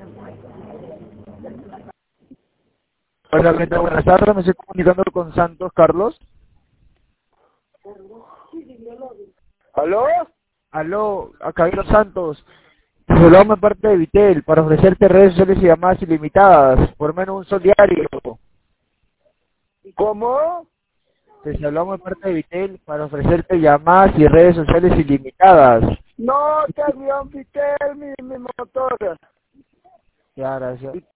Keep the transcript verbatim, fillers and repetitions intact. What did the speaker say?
Hola, ¿qué tal? Buenas tardes, me estoy comunicando con Santos Carlos. ¿Aló? Aló, acá Jairo Santos. Te hablamos de parte de Vitel para ofrecerte redes sociales y llamadas ilimitadas, por menos un sol diario. ¿Cómo? Te hablamos de parte de Vitel para ofrecerte llamadas y redes sociales ilimitadas. No, cambió Vitel mi, mi motor. Ya, gracias.